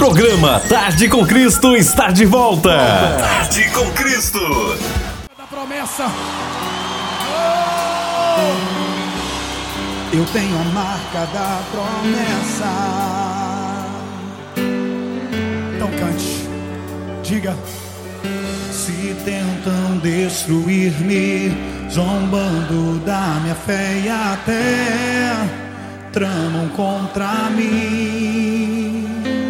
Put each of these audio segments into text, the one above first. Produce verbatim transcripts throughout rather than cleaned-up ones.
Programa Tarde com Cristo está de volta. Tarde com Cristo. Da promessa. Oh! Eu tenho a marca da promessa. Então cante, diga. Se tentam destruir-me, zombando da minha fé e até tramam contra mim,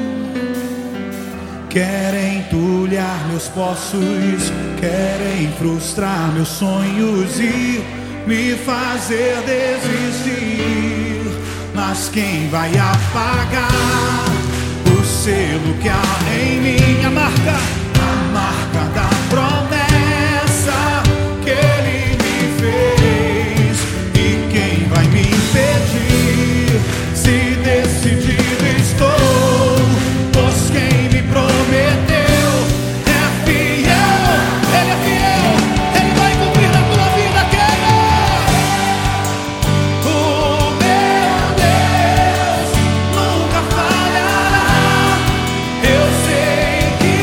querem entulhar meus poços, querem frustrar meus sonhos e me fazer desistir. Mas quem vai apagar o selo que há em mim? A marca, a marca da promessa que Ele me fez. E quem vai me impedir? Se decidido estou, pois quem me prometeu é fiel. Ele é fiel, Ele vai cumprir na tua vida. Quem é? O meu Deus nunca falhará. Eu sei que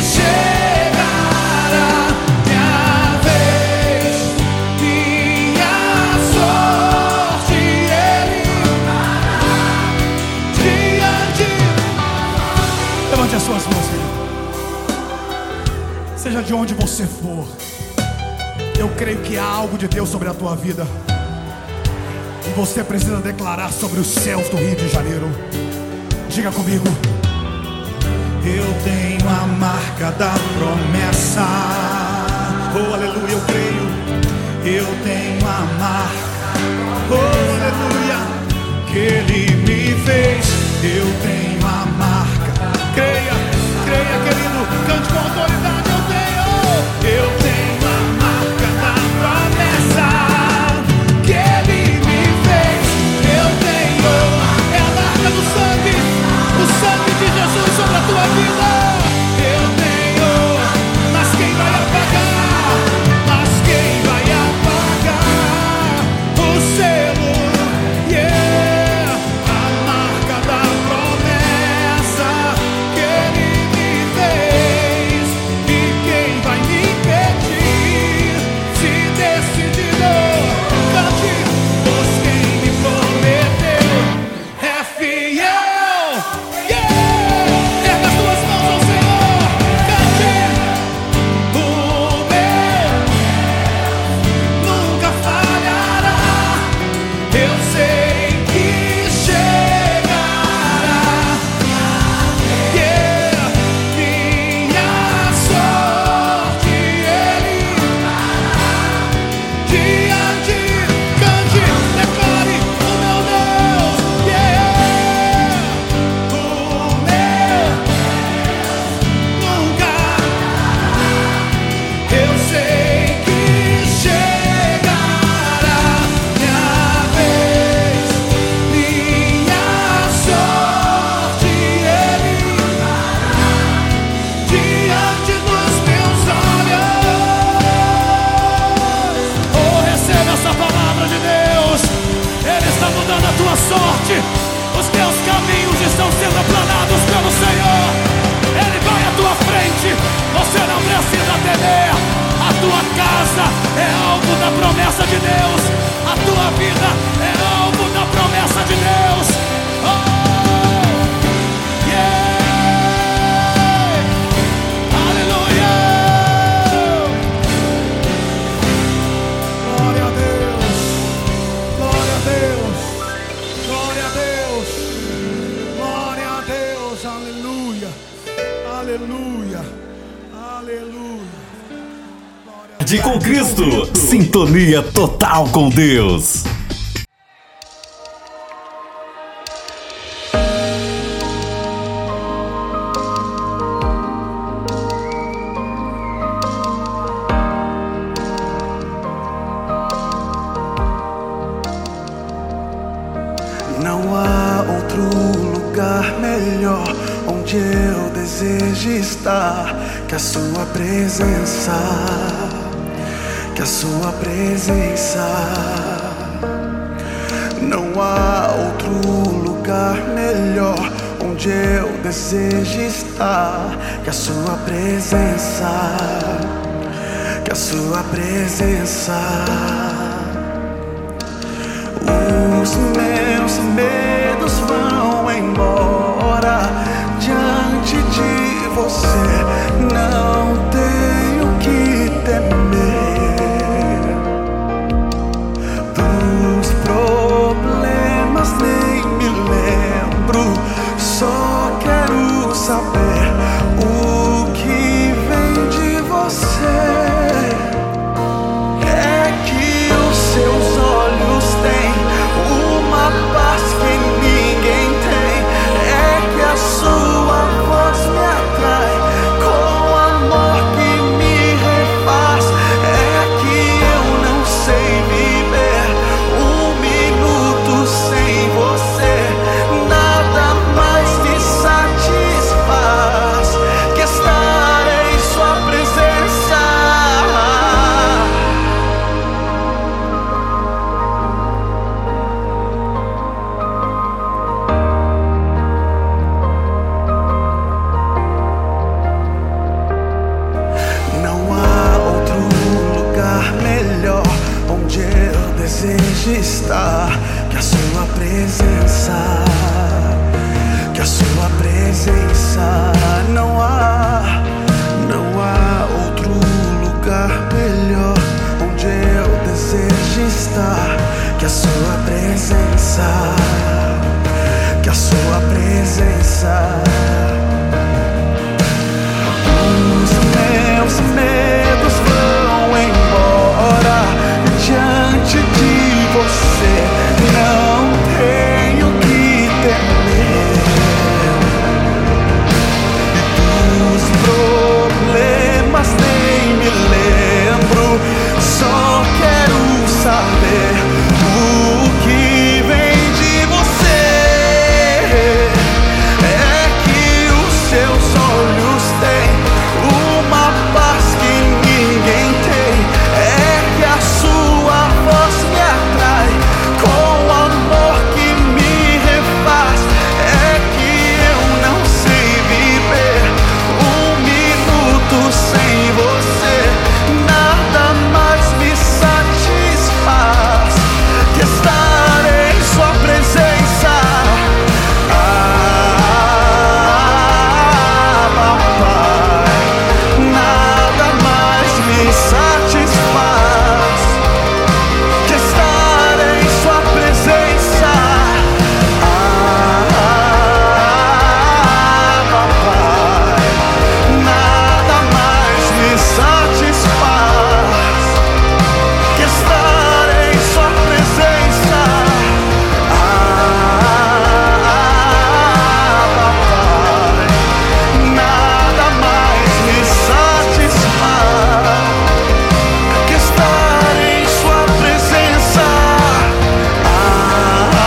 chegará minha vez, minha sorte. Ele diante. Levante as suas mãos, filho. Seja de onde você for, eu creio que há algo de Deus sobre a tua vida, e você precisa declarar sobre os céus do Rio de Janeiro. Diga comigo. Eu tenho a marca da promessa. Oh, aleluia, eu creio. Eu tenho a marca, oh, aleluia, que Ele me fez. Eu tenho a marca. Creia, creia, querido. Cante com autoridade. Eu tenho, eu tenho a marca da promessa que Ele me fez. Eu tenho, é a marca do sangue, o sangue de Jesus sobre a tua vida. Eu tenho, mas quem vai apagar? Mas quem vai apagar o selo? Yeah, a marca da promessa que Ele me fez. E quem vai me impedir? Se decidido, cante, pois quem me prometeu é fiel. Yeah, erga as tuas mãos ao Senhor, cante. O meu nunca falhará. Eu sei que chegará. Yeah, minha sorte Ele diante. Cante, declare, o meu Deus. Yeah, o meu nunca. Eu sei que chegará minha vez, minha sorte Ele diante dos meus olhos. Oh, receba essa palavra de Deus. Ele está mudando a tua sorte. Os teus caminhos estão sendo aplanados pelo Senhor. Ele vai à tua frente. Você não precisa temer. A tua casa é alvo da promessa de Deus. A tua vida é alvo da promessa de Deus. Oh, yeah. Aleluia. Glória a Deus. Glória a Deus. Glória a Deus. Glória a Deus. Aleluia. Aleluia. Aleluia. Tarde com Cristo. Sintonia total com Deus. Não há outro lugar melhor onde eu desejo estar que a sua presença, que a sua presença. Não há outro lugar melhor onde eu desejo estar. Que a sua presença, que a sua presença. Os meus medos vão embora diante de você. Não tenho que temer dos problemas, nem me lembro. Só quero saber o que vem de você. É que os seus olhos têm uma paz que ninguém tem. É que a sua voz me atrai com amor que me refaz. É que eu não sei viver um minuto sem você. Nada mais me satisfaz que estar em sua presença. Não há outro lugar melhor onde eu desejo estar. Que a sua presença, que a sua presença. Não há, não há outro lugar melhor onde eu desejo estar. Que a sua presença, que a sua presença. Os meus medos vão embora diante de você. Não tenho que temer dos problemas, nem me lembro. Só quero saber o que vem de você. É que os seus olhos têm uma paz que ninguém tem. É que a sua voz me atrai com amor que me refaz. É que eu não sei viver um minuto sem você. Nada mais me satisfaz que estar em sua presença. Ah, papai, nada mais me satisfaz que estar em sua presença. Ah, papai, nada mais me satisfaz que estar em sua presença. Ah, papai, nada mais me satisfaz que estar em sua presença. Ah,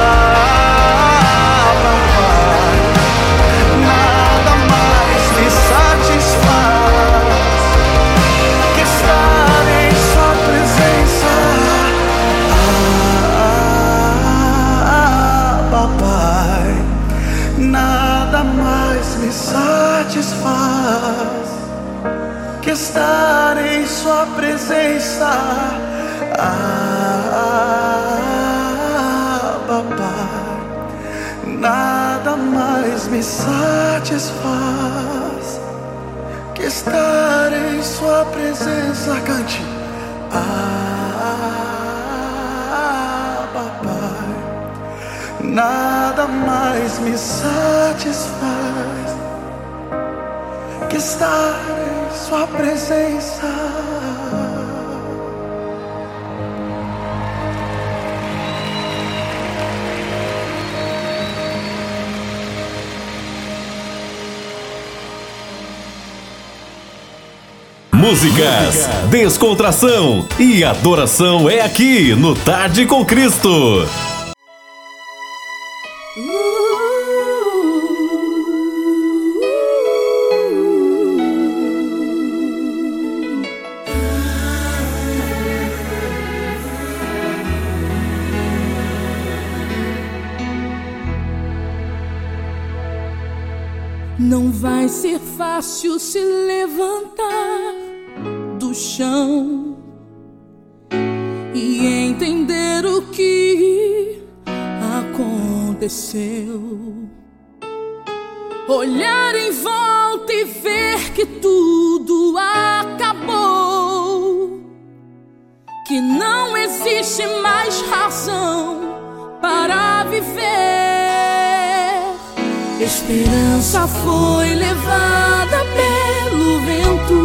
papai, nada mais me satisfaz que estar em sua presença. Ah, papai, nada mais me satisfaz que estar em sua presença. Ah, papai, nada mais me satisfaz que estar em sua presença. Cante. Ah, papai, nada mais me satisfaz que estar em sua presença. Músicas, descontração e adoração é aqui no Tarde com Cristo. Não vai ser fácil se levantar do chão e entender o que aconteceu. Olhar em volta e ver que tudo acabou, que não existe mais razão para viver. Esperança foi levada pelo vento,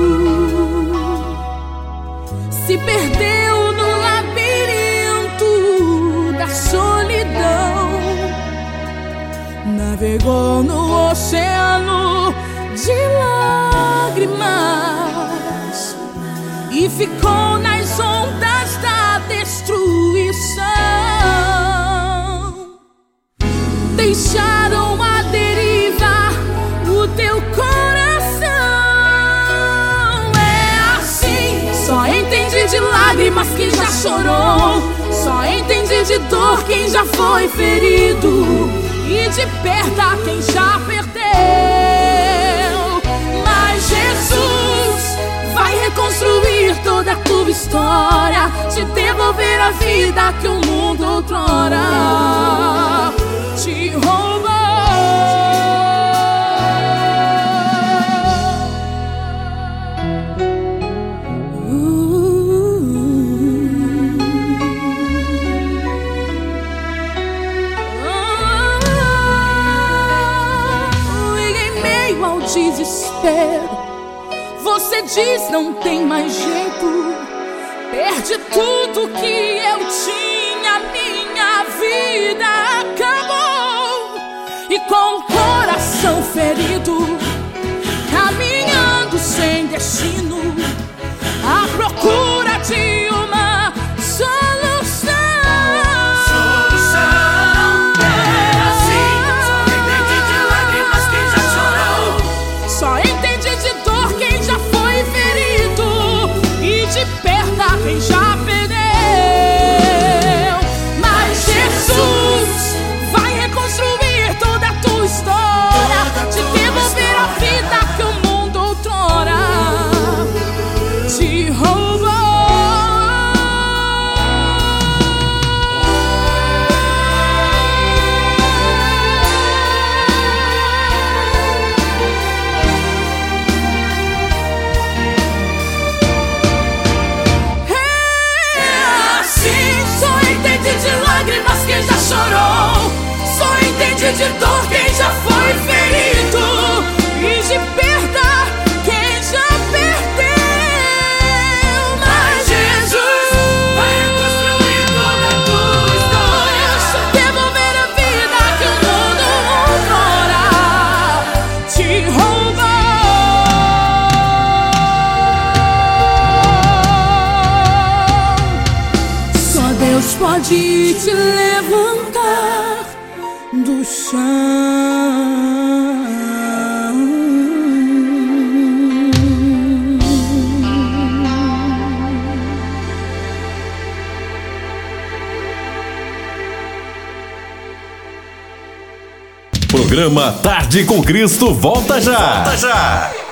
se perdeu no labirinto da solidão, navegou no oceano de lágrimas e ficou nas ondas da destruição. Deixaram a deriva o teu coração. É assim, só entende de lágrimas quem já chorou, só entende de dor quem já foi ferido, e de perda quem já perdeu. Mas Jesus vai reconstruir toda a tua história, te devolver a vida que o mundo outrora te roubou. Ao desespero, você diz não tem mais jeito, perdi tudo que eu tinha, minha vida acabou. E com o coração ferido, caminhando sem destino, à procura de uma solução. Solução é assim, só entende de lágrimas quem já chorou, só entende de dor quem já foi ferido, e de perda quem já perdeu. Mas Jesus vai reconstruir toda a tua história, te devolver a vida que o mundo outrora te roubou. Quem já chorou, só entende de dor quem já foi ferido, e de perda quem já perdeu. Mas Jesus vai reconstruir toda a tua história, te devolver a vida que o mundo outrora te roubou. Só Deus pode te levantar do chão. Programa Tarde com Cristo volta já. Volta já.